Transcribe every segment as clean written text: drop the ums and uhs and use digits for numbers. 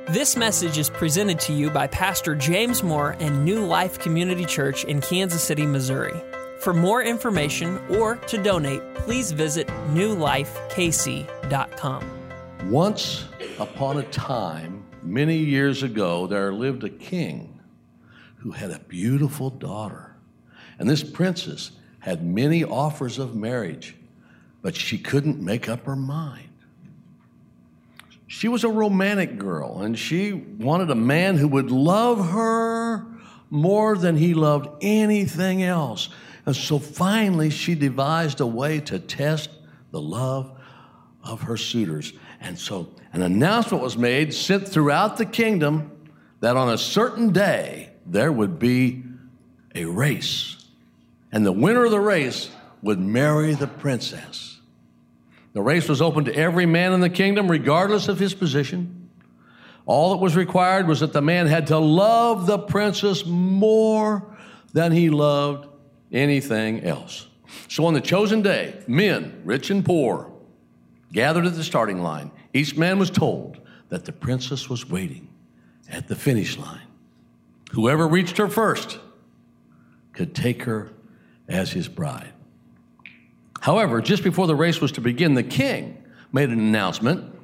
This message is presented to you by Pastor James Moore and New Life Community Church in Kansas City, Missouri. For more information or to donate, please visit newlifekc.com. Once upon a time, many years ago, there lived a king who had a beautiful daughter. And this princess had many offers of marriage, but she couldn't make up her mind. She was a romantic girl, and she wanted a man who would love her more than he loved anything else. And so finally, she devised a way to test the love of her suitors. And so an announcement was made, sent throughout the kingdom, that on a certain day, there would be a race. And the winner of the race would marry the princess. The race was open to every man in the kingdom, regardless of his position. All that was required was that the man had to love the princess more than he loved anything else. So on the chosen day, men, rich and poor, gathered at the starting line. Each man was told that the princess was waiting at the finish line. Whoever reached her first could take her as his bride. However, just before the race was to begin, the king made an announcement,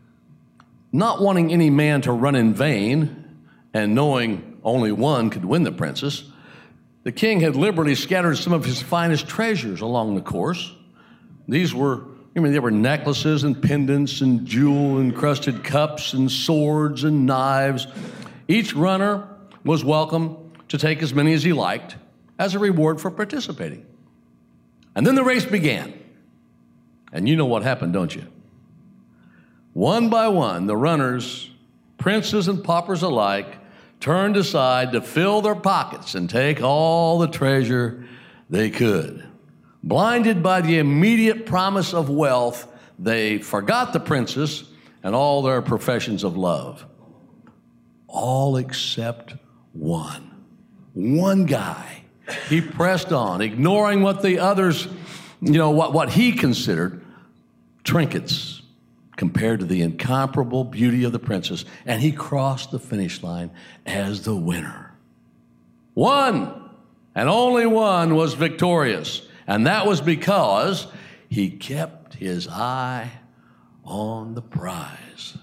not wanting any man to run in vain and knowing only one could win the princess. The king had liberally scattered some of his finest treasures along the course. These were, there were necklaces and pendants and jewel-encrusted cups and swords and knives. Each runner was welcome to take as many as he liked as a reward for participating. And then the race began. And you know what happened, don't you? One by one, the runners, princes and paupers alike, turned aside to fill their pockets and take all the treasure they could. Blinded by the immediate promise of wealth, they forgot the princess and all their professions of love. All except one. One guy. He pressed on, ignoring what the others, what he considered trinkets compared to the incomparable beauty of the princess, and he crossed the finish line as the winner. One, and only one, was victorious, and that was because he kept his eye on the prize.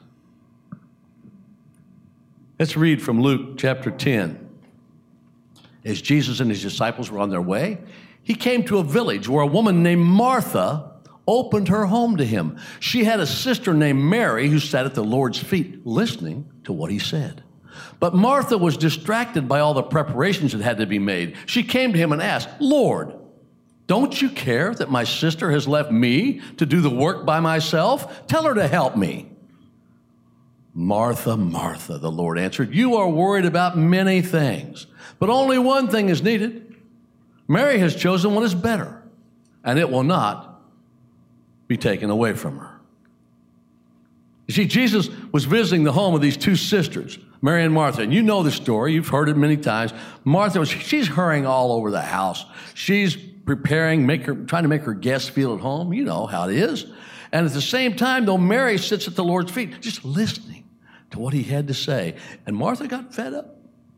Let's read from Luke chapter 10. As Jesus and his disciples were on their way, he came to a village where a woman named Martha opened her home to him. She had a sister named Mary who sat at the Lord's feet listening to what he said. But Martha was distracted by all the preparations that had to be made. She came to him and asked, "Lord, don't you care that my sister has left me to do the work by myself? Tell her to help me." "Martha, Martha," the Lord answered, "you are worried about many things, but only one thing is needed. Mary has chosen what is better, and it will not be taken away from her." You see, Jesus was visiting the home of these two sisters, Mary and Martha, and you know the story. You've heard it many times. Martha, she's hurrying all over the house. She's preparing, trying to make her guests feel at home. You know how it is. And at the same time, though, Mary sits at the Lord's feet, just listening to what he had to say. And Martha got fed up.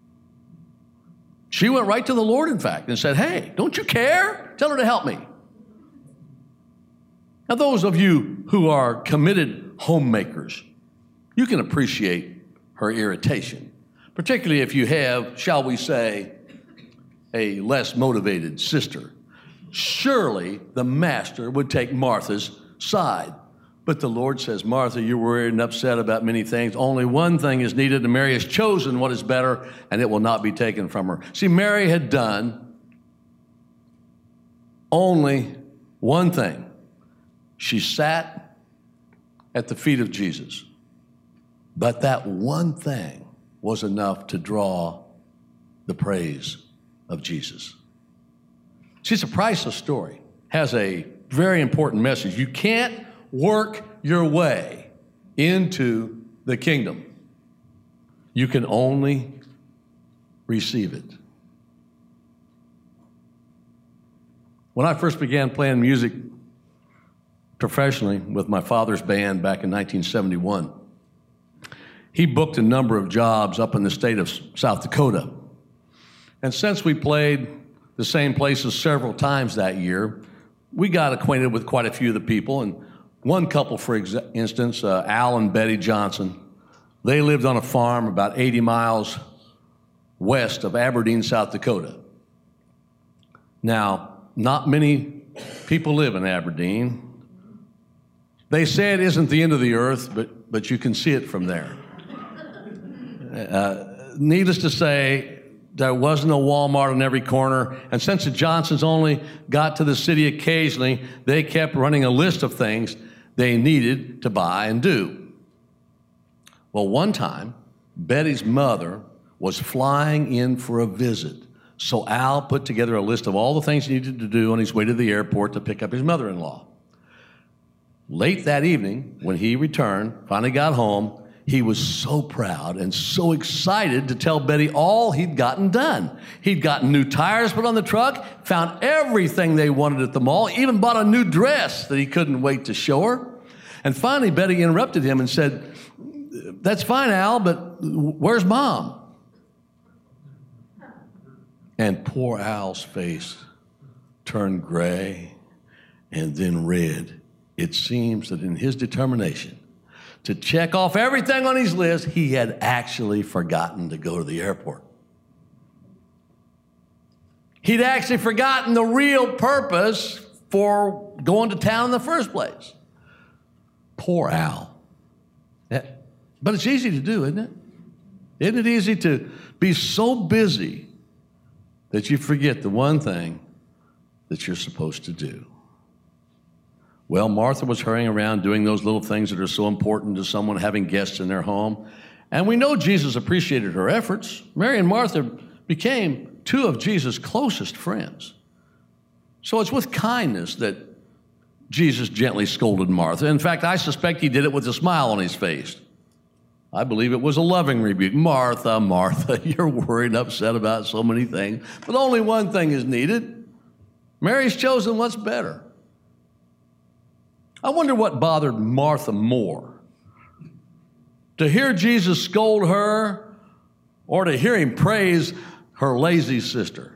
She went right to the Lord, in fact, and said, "Hey, don't you care? Tell her to help me." Now, those of you who are committed homemakers, you can appreciate her irritation, particularly if you have, shall we say, a less motivated sister. Surely the master would take Martha's side. But the Lord says, "Martha, you're worried and upset about many things. Only one thing is needed, and Mary has chosen what is better, and it will not be taken from her." See, Mary had done only one thing. She sat at the feet of Jesus. But that one thing was enough to draw the praise of Jesus. See, it's a priceless story. Has a very important message. You can't work your way into the kingdom. You can only receive it. When I first began playing music professionally with my father's band back in 1971, he booked a number of jobs up in the state of South Dakota. And since we played the same places several times that year, we got acquainted with quite a few of the people. And one couple, for instance, Al and Betty Johnson, they lived on a farm about 80 miles west of Aberdeen, South Dakota. Now, not many people live in Aberdeen. They say it isn't the end of the earth, but you can see it from there. Needless to say, there wasn't a Walmart on every corner, and since the Johnsons only got to the city occasionally, they kept running a list of things they needed to buy and do. Well, one time, Betty's mother was flying in for a visit, so Al put together a list of all the things he needed to do on his way to the airport to pick up his mother-in-law. Late that evening, when he returned, finally got home, he was so proud and so excited to tell Betty all he'd gotten done. He'd gotten new tires put on the truck, found everything they wanted at the mall, even bought a new dress that he couldn't wait to show her. And finally, Betty interrupted him and said, "That's fine, Al, but where's Mom?" And poor Al's face turned gray and then red. It seems that in his determination to check off everything on his list, he had actually forgotten to go to the airport. He'd actually forgotten the real purpose for going to town in the first place. Poor Al. But it's easy to do, isn't it? Isn't it easy to be so busy that you forget the one thing that you're supposed to do? Well, Martha was hurrying around doing those little things that are so important to someone having guests in their home. And we know Jesus appreciated her efforts. Mary and Martha became two of Jesus' closest friends. So it's with kindness that Jesus gently scolded Martha. In fact, I suspect he did it with a smile on his face. I believe it was a loving rebuke. "Martha, Martha, you're worried and upset about so many things, but only one thing is needed. Mary's chosen what's better." I wonder what bothered Martha more, to hear Jesus scold her or to hear him praise her lazy sister.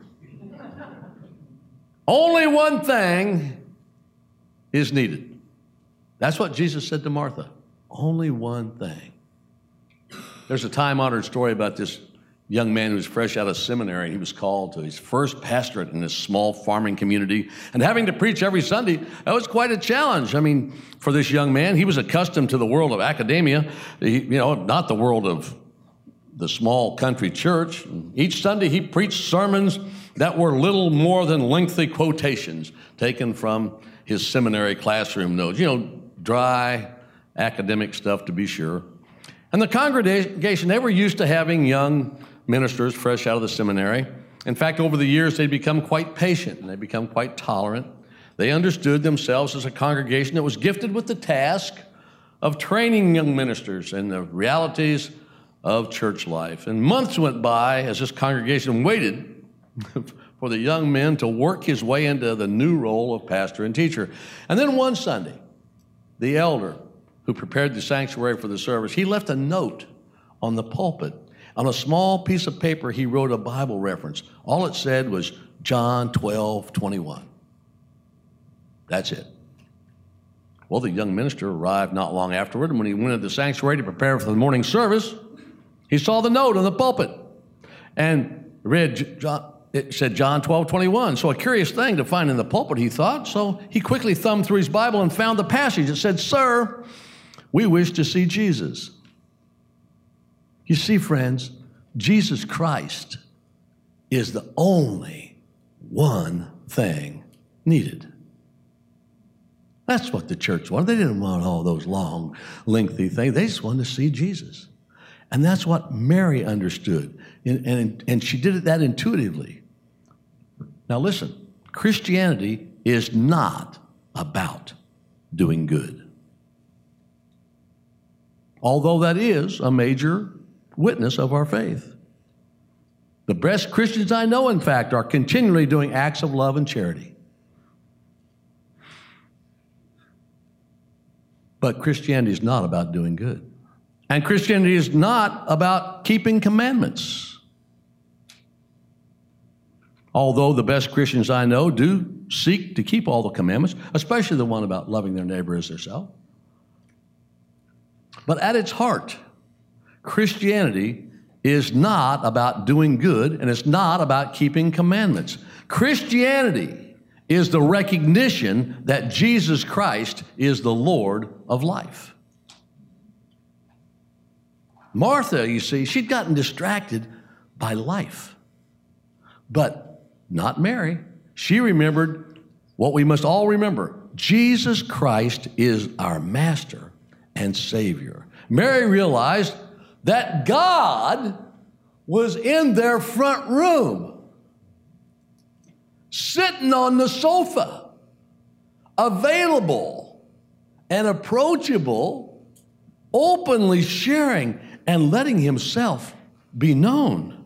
Only one thing is needed. That's what Jesus said to Martha. Only one thing. There's a time-honored story about this young man who was fresh out of seminary. He was called to his first pastorate in this small farming community. And having to preach every Sunday, that was quite a challenge. I mean, for this young man, he was accustomed to the world of academia, not the world of the small country church. Each Sunday, he preached sermons that were little more than lengthy quotations taken from his seminary classroom notes. Dry academic stuff, to be sure. And the congregation, they were used to having young ministers fresh out of the seminary. In fact, over the years, they'd become quite patient and they'd become quite tolerant. They understood themselves as a congregation that was gifted with the task of training young ministers in the realities of church life. And months went by as this congregation waited for the young man to work his way into the new role of pastor and teacher. And then one Sunday, the elder who prepared the sanctuary for the service, he left a note on the pulpit. On a small piece of paper, he wrote a Bible reference. All it said was John 12:21. That's it. Well, the young minister arrived not long afterward, and when he went into the sanctuary to prepare for the morning service, he saw the note on the pulpit. And it said John 12:21. So a curious thing to find in the pulpit, he thought. So he quickly thumbed through his Bible and found the passage. It said, "Sir, we wish to see Jesus." You see, friends, Jesus Christ is the only one thing needed. That's what the church wanted. They didn't want all those long, lengthy things. They just wanted to see Jesus. And that's what Mary understood. And she did that intuitively. Now listen, Christianity is not about doing good. Although that is a major witness of our faith. The best Christians I know, in fact, are continually doing acts of love and charity. But Christianity is not about doing good. And Christianity is not about keeping commandments. Although the best Christians I know do seek to keep all the commandments, especially the one about loving their neighbor as themselves. But at its heart, Christianity is not about doing good, and it's not about keeping commandments. Christianity is the recognition that Jesus Christ is the Lord of life. Martha, you see, she'd gotten distracted by life. But not Mary. She remembered what we must all remember. Jesus Christ is our Master and Savior. Mary realized that God was in their front room, sitting on the sofa, available and approachable, openly sharing and letting himself be known.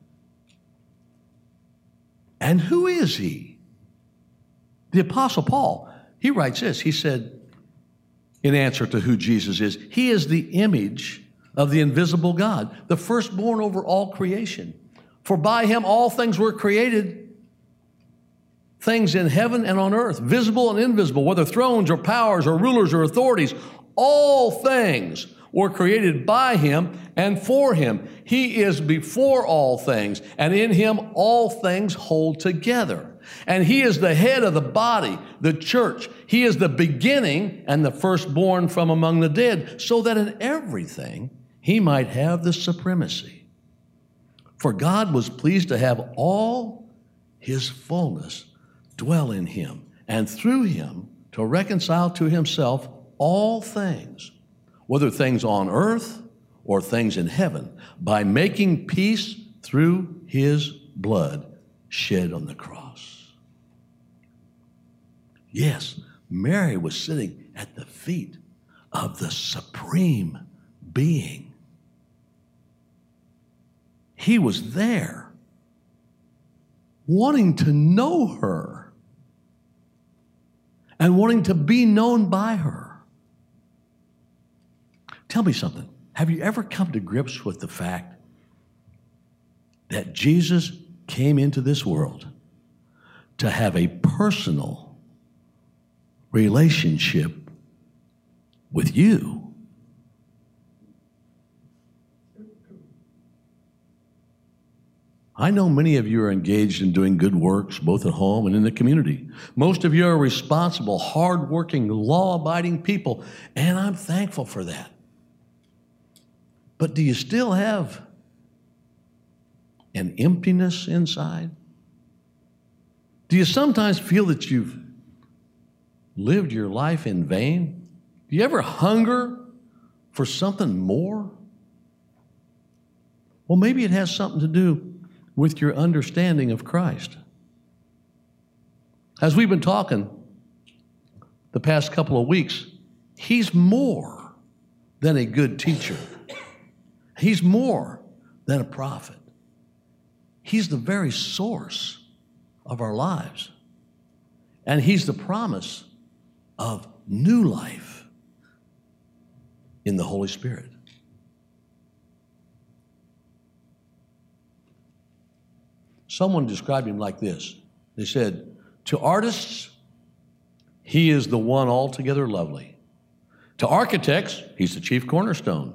And who is he? The Apostle Paul, he writes this. He said, in answer to who Jesus is, he is the image of the invisible God, the firstborn over all creation. For by him all things were created, things in heaven and on earth, visible and invisible, whether thrones or powers or rulers or authorities, all things were created by him and for him. He is before all things, and in him all things hold together. And he is the head of the body, the church. He is the beginning and the firstborn from among the dead, so that in everything he might have the supremacy. For God was pleased to have all his fullness dwell in him, and through him to reconcile to himself all things, whether things on earth or things in heaven, by making peace through his blood shed on the cross. Yes, Mary was sitting at the feet of the supreme being. He was there, wanting to know her and wanting to be known by her. Tell me something. Have you ever come to grips with the fact that Jesus came into this world to have a personal relationship with you? I know many of you are engaged in doing good works, both at home and in the community. Most of you are responsible, hardworking, law-abiding people, and I'm thankful for that. But do you still have an emptiness inside? Do you sometimes feel that you've lived your life in vain? Do you ever hunger for something more? Well, maybe it has something to do with your understanding of Christ. As we've been talking the past couple of weeks, he's more than a good teacher. He's more than a prophet. He's the very source of our lives. And he's the promise of new life in the Holy Spirit. Someone described him like this. They said, to artists, he is the one altogether lovely. To architects, he's the chief cornerstone.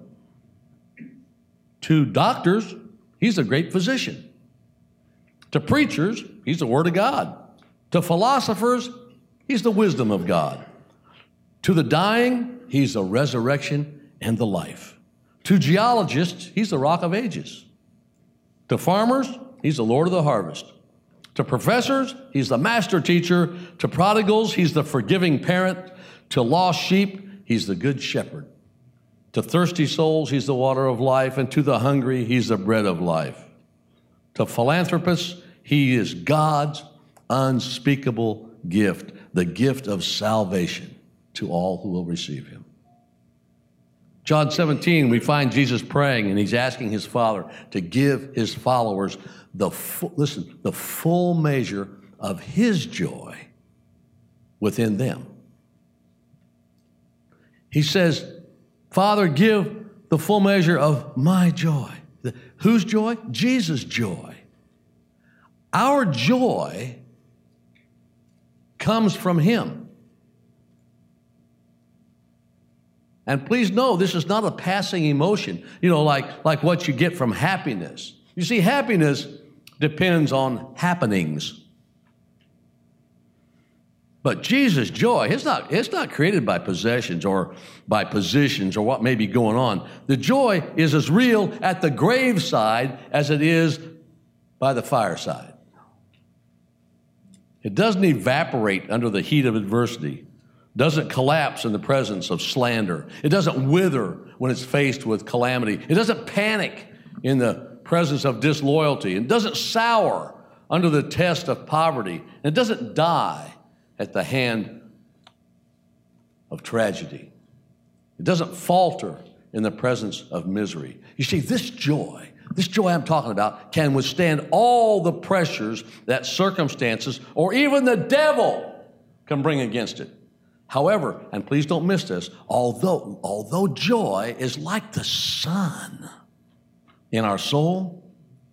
To doctors, he's a great physician. To preachers, he's the Word of God. To philosophers, he's the wisdom of God. To the dying, he's the resurrection and the life. To geologists, he's the rock of ages. To farmers, he's the Lord of the harvest. To professors, he's the master teacher. To prodigals, he's the forgiving parent. To lost sheep, he's the good shepherd. To thirsty souls, he's the water of life. And to the hungry, he's the bread of life. To philanthropists, he is God's unspeakable gift, the gift of salvation to all who will receive him. John 17, we find Jesus praying, and he's asking his Father to give his followers the full measure of his joy within them. He says, Father, give the full measure of my joy. Whose joy? Jesus' joy. Our joy comes from him. And please know, this is not a passing emotion, like what you get from happiness. You see, happiness depends on happenings. But Jesus' joy, it's not created by possessions or by positions or what may be going on. The joy is as real at the graveside as it is by the fireside. It doesn't evaporate under the heat of adversity, doesn't collapse in the presence of slander. It doesn't wither when it's faced with calamity. It doesn't panic in the presence of disloyalty. It doesn't sour under the test of poverty. And it doesn't die at the hand of tragedy. It doesn't falter in the presence of misery. You see, this joy I'm talking about can withstand all the pressures that circumstances or even the devil can bring against it. However, and please don't miss this, although joy is like the sun in our soul,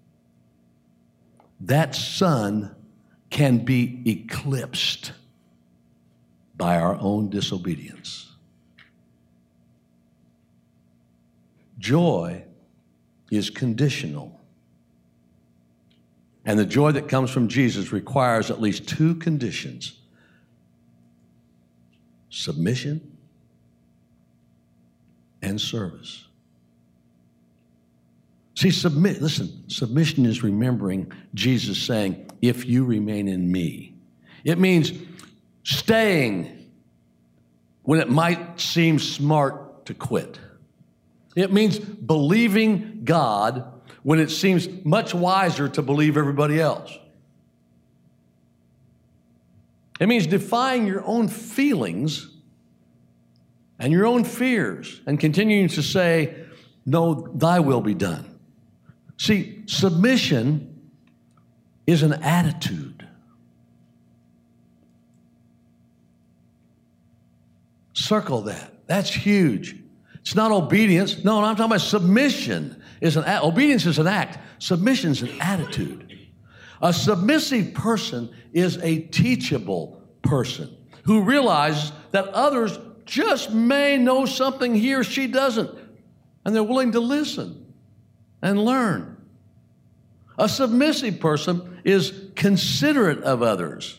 that sun can be eclipsed by our own disobedience. Joy is conditional. And the joy that comes from Jesus requires at least two conditions: submission and service. See, submission is remembering Jesus saying, if you remain in me. It means staying when it might seem smart to quit. It means believing God when it seems much wiser to believe everybody else. It means defying your own feelings and your own fears and continuing to say, no, thy will be done. See, submission is an attitude. Circle that. That's huge. It's not obedience. No, I'm talking about submission. Obedience is an act. Submission is an attitude. A submissive person is a teachable person who realizes that others just may know something he or she doesn't, and they're willing to listen and learn. A submissive person is considerate of others.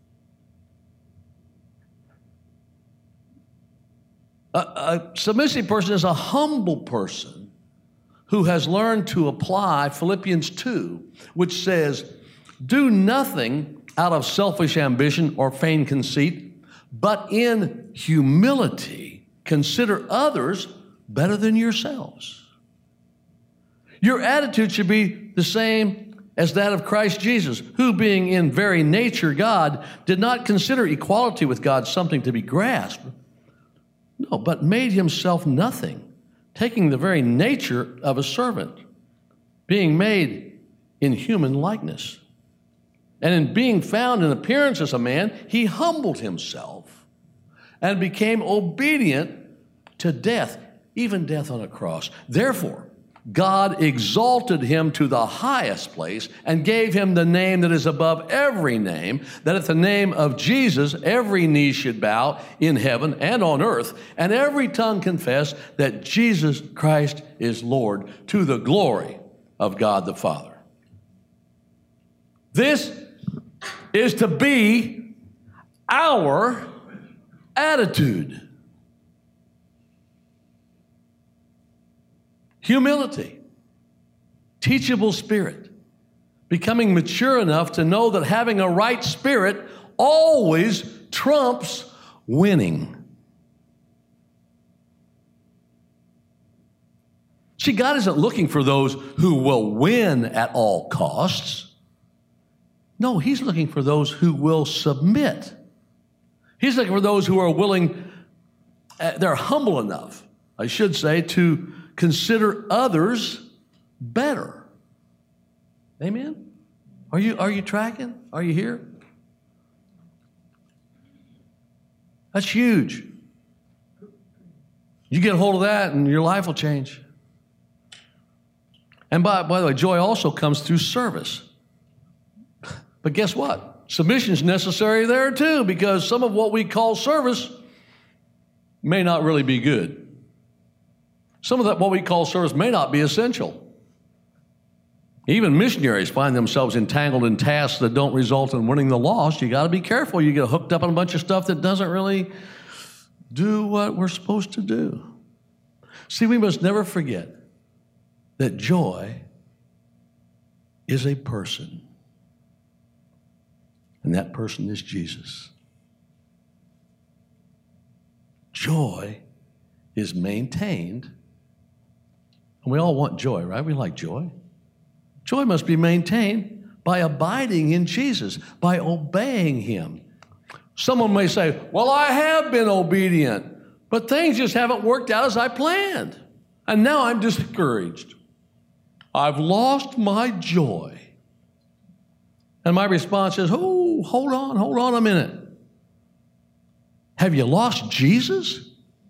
A submissive person is a humble person who has learned to apply Philippians 2, which says, do nothing out of selfish ambition or feigned conceit, but in humility consider others better than yourselves. Your attitude should be the same as that of Christ Jesus, who being in very nature God, did not consider equality with God something to be grasped, no, but made himself nothing, taking the very nature of a servant, being made in human likeness. And in being found in appearance as a man, he humbled himself and became obedient to death, even death on a cross. Therefore, God exalted him to the highest place and gave him the name that is above every name, that at the name of Jesus, every knee should bow in heaven and on earth, and every tongue confess that Jesus Christ is Lord, to the glory of God the Father. This is to be our attitude. Humility, teachable spirit, becoming mature enough to know that having a right spirit always trumps winning. See, God isn't looking for those who will win at all costs. No, he's looking for those who will submit. He's looking for those who are willing, they're humble enough, I should say, to consider others better. Amen? Are you tracking? Are you here? That's huge. You get a hold of that and your life will change. And by the way, joy also comes through service. But guess what? Submission is necessary there too, because some of what we call service may not really be good. Some of that what we call service may not be essential. Even missionaries find themselves entangled in tasks that don't result in winning the lost. You got to be careful. You get hooked up on a bunch of stuff that doesn't really do what we're supposed to do. See, we must never forget that joy is a person. And that person is Jesus. Joy is maintained. And we all want joy, right? We like joy. Joy must be maintained by abiding in Jesus, by obeying him. Someone may say, well, I have been obedient, but things just haven't worked out as I planned. And now I'm discouraged. I've lost my joy. And my response is, oh, hold on a minute. Have you lost Jesus?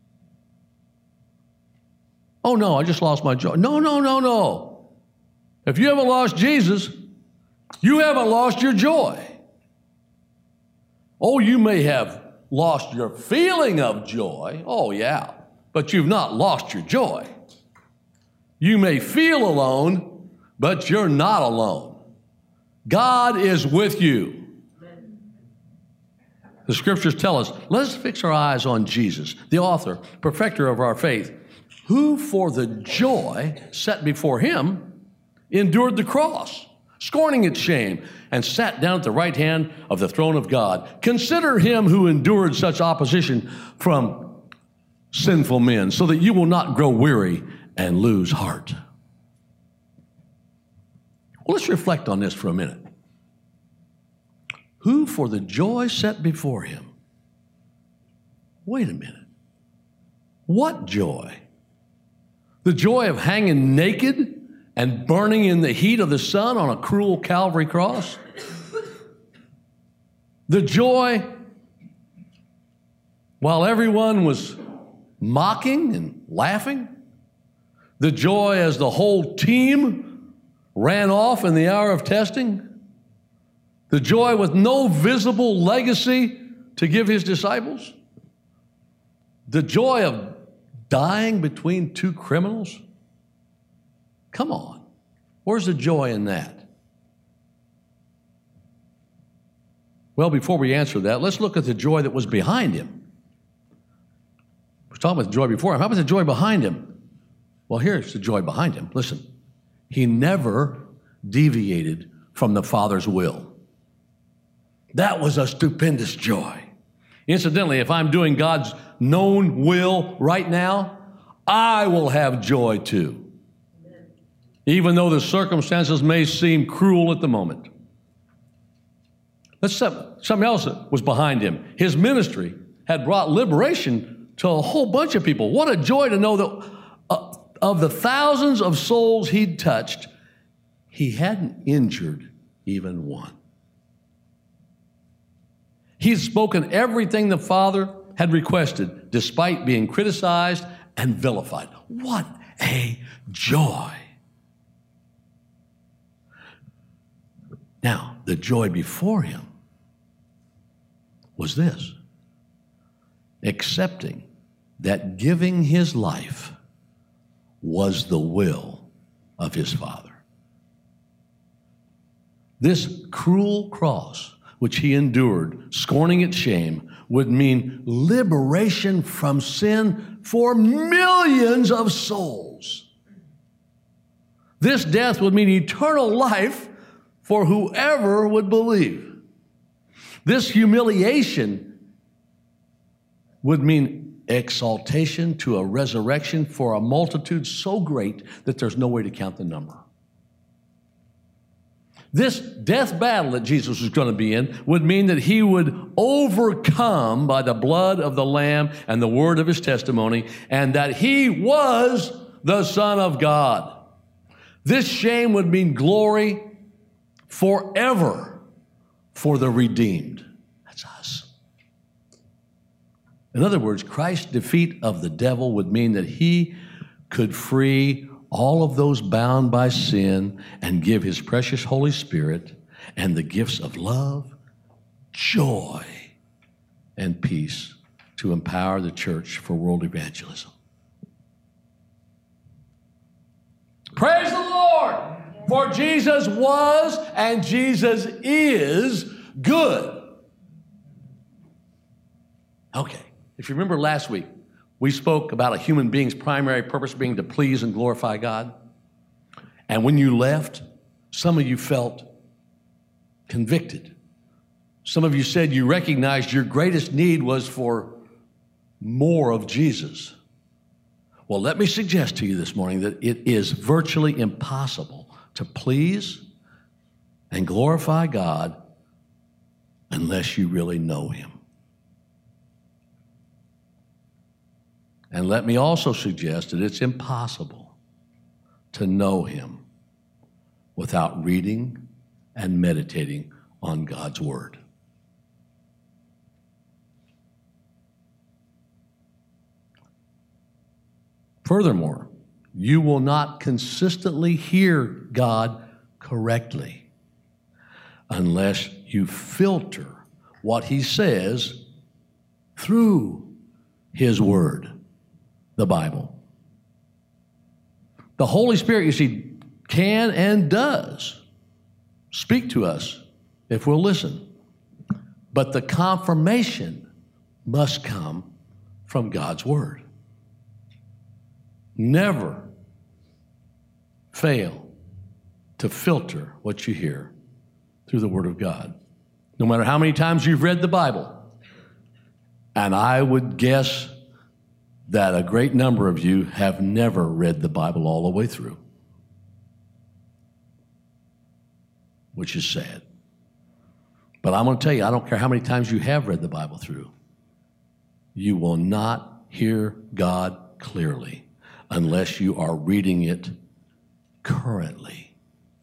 Oh, no, I just lost my joy. No. If you haven't lost Jesus, you haven't lost your joy. Oh, you may have lost your feeling of joy. Oh, yeah, but you've not lost your joy. You may feel alone, but you're not alone. God is with you. The scriptures tell us, let us fix our eyes on Jesus, the author, perfecter of our faith, who for the joy set before him endured the cross, scorning its shame, and sat down at the right hand of the throne of God. Consider him who endured such opposition from sinful men, so that you will not grow weary and lose heart. Well, let's reflect on this for a minute. Who for the joy set before him? Wait a minute. What joy? The joy of hanging naked and burning in the heat of the sun on a cruel Calvary cross? The joy while everyone was mocking and laughing? The joy as the whole team ran off in the hour of testing? The joy with no visible legacy to give his disciples? The joy of dying between two criminals? Come on. Where's the joy in that? Well, before we answer that, let's look at the joy that was behind him. We're talking about the joy before him. How about the joy behind him? Well, here's the joy behind him. Listen, he never deviated from the Father's will. That was a stupendous joy. Incidentally, if I'm doing God's known will right now, I will have joy too, even though the circumstances may seem cruel at the moment. Something else that was behind him. His ministry had brought liberation to a whole bunch of people. What a joy to know that of the thousands of souls he'd touched, he hadn't injured even one. He'd spoken everything the Father had requested, despite being criticized and vilified. What a joy. Now, the joy before him was this: accepting that giving his life was the will of his Father. This cruel cross, which he endured, scorning its shame, would mean liberation from sin for millions of souls. This death would mean eternal life for whoever would believe. This humiliation would mean exaltation to a resurrection for a multitude so great that there's no way to count the number. This death battle that Jesus was going to be in would mean that he would overcome by the blood of the Lamb and the word of his testimony, and that he was the Son of God. This shame would mean glory forever for the redeemed. That's us. In other words, Christ's defeat of the devil would mean that he could free all of those bound by sin and give his precious Holy Spirit and the gifts of love, joy, and peace to empower the church for world evangelism. Praise the Lord! For Jesus was and Jesus is good. Okay, if you remember last week, we spoke about a human being's primary purpose being to please and glorify God. And when you left, some of you felt convicted. Some of you said you recognized your greatest need was for more of Jesus. Well, let me suggest to you this morning that it is virtually impossible to please and glorify God unless you really know him. And let me also suggest that it's impossible to know him without reading and meditating on God's word. Furthermore, you will not consistently hear God correctly unless you filter what he says through his word, the Bible. The Holy Spirit, you see, can and does speak to us if we'll listen. But the confirmation must come from God's word. Never fail to filter what you hear through the Word of God. No matter how many times you've read the Bible, and I would guess that a great number of you have never read the Bible all the way through, which is sad. But I'm going to tell you, I don't care how many times you have read the Bible through, you will not hear God clearly unless you are reading it currently.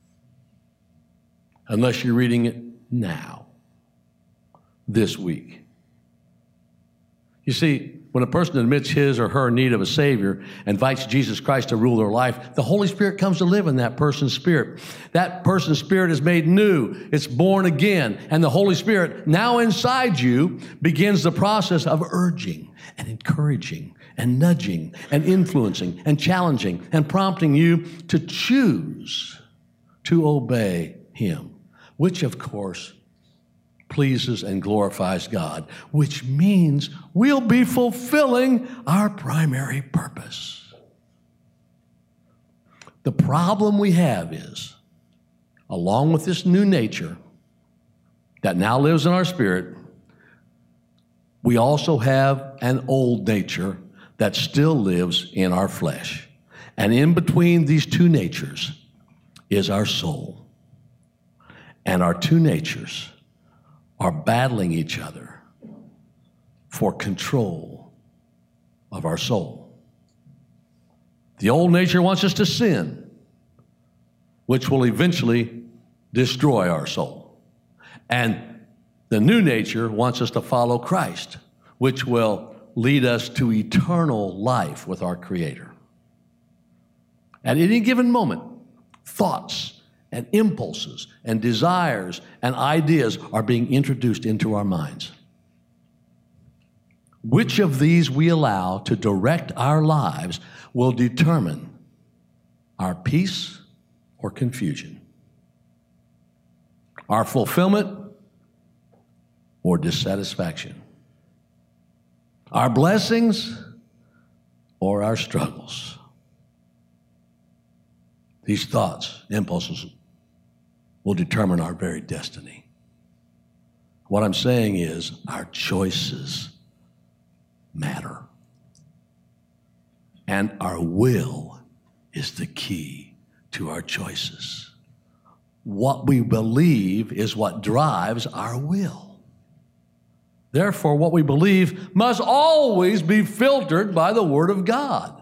Unless you're reading it now, this week. You see, when a person admits his or her need of a Savior, invites Jesus Christ to rule their life, the Holy Spirit comes to live in that person's spirit. That person's spirit is made new. It's born again. And the Holy Spirit, now inside you, begins the process of urging and encouraging and nudging and influencing and challenging and prompting you to choose to obey him, which, of course, pleases and glorifies God, which means we'll be fulfilling our primary purpose. The problem we have is, along with this new nature that now lives in our spirit, we also have an old nature that still lives in our flesh. And in between these two natures is our soul. And our two natures are battling each other for control of our soul. The old nature wants us to sin, which will eventually destroy our soul. And the new nature wants us to follow Christ, which will lead us to eternal life with our Creator. At any given moment, thoughts and impulses and desires and ideas are being introduced into our minds. Which of these we allow to direct our lives will determine our peace or confusion, our fulfillment or dissatisfaction, our blessings or our struggles. These thoughts, impulses, will determine our very destiny. What I'm saying is our choices matter. And our will is the key to our choices. What we believe is what drives our will. Therefore, what we believe must always be filtered by the Word of God.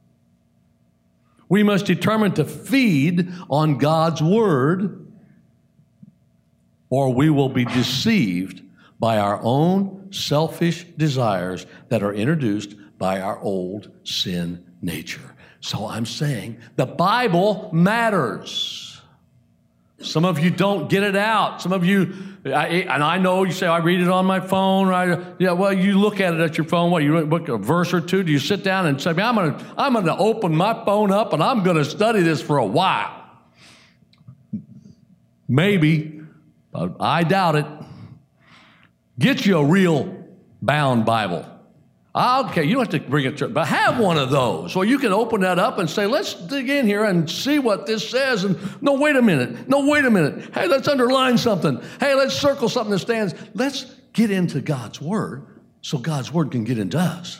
We must determine to feed on God's Word, or we will be deceived by our own selfish desires that are introduced by our old sin nature. So I'm saying the Bible matters. Some of you don't get it out. Some of you, and I know you say, I read it on my phone. Well, you look at it at your phone. What, you look a verse or two? Do you sit down and say, I'm going to open my phone up and I'm going to study this for a while? Maybe, but I doubt it. Get you a real bound Bible. Okay, you don't have to bring it to, but have one of those. So you can open that up and say, let's dig in here and see what this says. And no, wait a minute. Hey, let's underline something. Hey, let's circle something that stands. Let's get into God's Word so God's Word can get into us.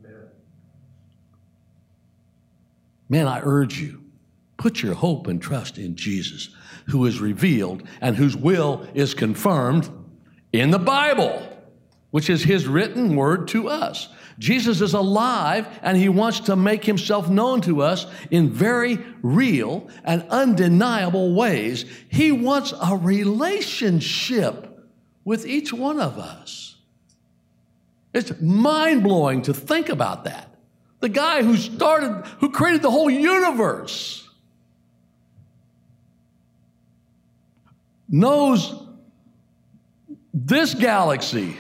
Man, I urge you, put your hope and trust in Jesus, who is revealed and whose will is confirmed in the Bible, which is his written word to us. Jesus is alive, and he wants to make himself known to us in very real and undeniable ways. He wants a relationship with each one of us. It's mind-blowing to think about that. The guy who created the whole universe knows this galaxy.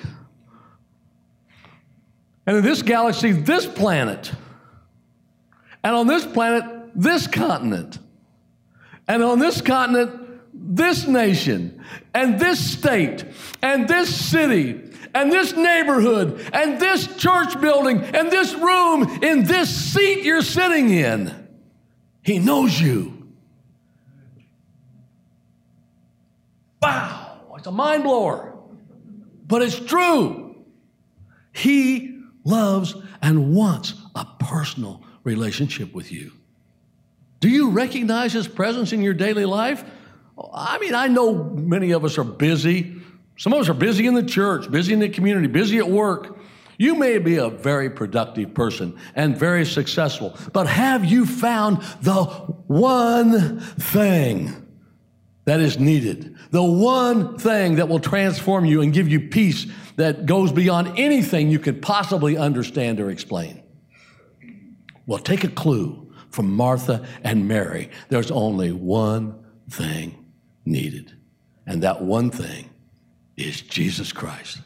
And in this galaxy, this planet. And on this planet, this continent. And on this continent, this nation. And this state. And this city. And this neighborhood. And this church building. And this room. In this seat you're sitting in. He knows you. Wow. It's a mind blower. But it's true. He loves and wants a personal relationship with you. Do you recognize his presence in your daily life? I mean, I know many of us are busy. Some of us are busy in the church, busy in the community, busy at work. You may be a very productive person and very successful, but have you found the one thing that is needed? The one thing that will transform you and give you peace that goes beyond anything you could possibly understand or explain. Well, take a clue from Martha and Mary. There's only one thing needed, and that one thing is Jesus Christ.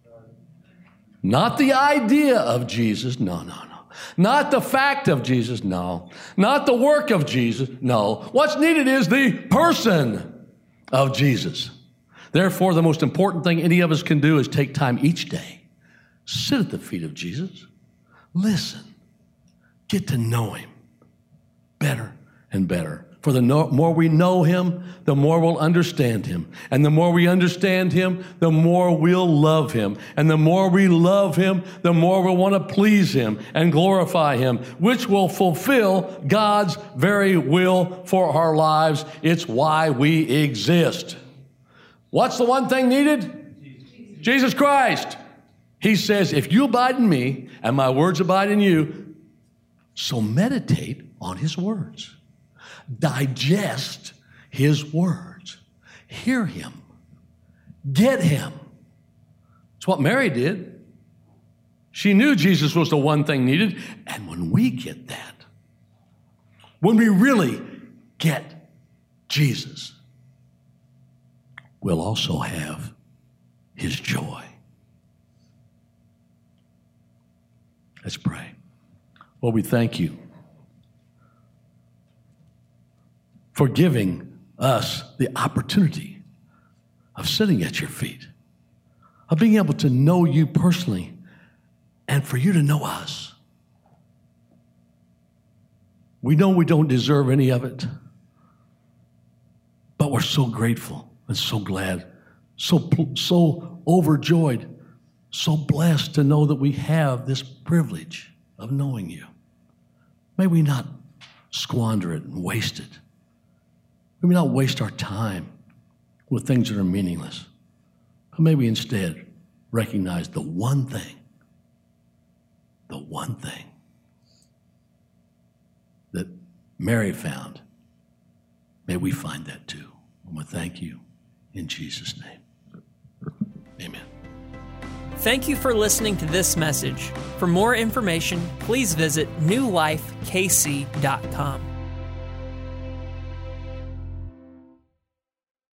Not the idea of Jesus, no. Not the fact of Jesus, no. Not the work of Jesus, no. What's needed is the person of Jesus. Therefore, the most important thing any of us can do is take time each day, sit at the feet of Jesus, listen, get to know him better and better. For the more we know him, the more we'll understand him. And the more we understand him, the more we'll love him. And the more we love him, the more we'll want to please him and glorify him, which will fulfill God's very will for our lives. It's why we exist. What's the one thing needed? Jesus Christ. He says, if you abide in me and my words abide in you, so meditate on his words. Digest his words. Hear him. Get him. It's what Mary did. She knew Jesus was the one thing needed. And when we get that, when we really get Jesus, we'll also have his joy. Let's pray. Lord, we thank you for giving us the opportunity of sitting at your feet, of being able to know you personally, and for you to know us. We know we don't deserve any of it, but we're so grateful and so glad, so overjoyed, so blessed to know that we have this privilege of knowing you. May we not squander it and waste it. May we not waste our time with things that are meaningless. But may we instead recognize the one thing that Mary found. May we find that too. And we thank you in Jesus' name. Amen. Thank you for listening to this message. For more information, please visit newlifekc.com.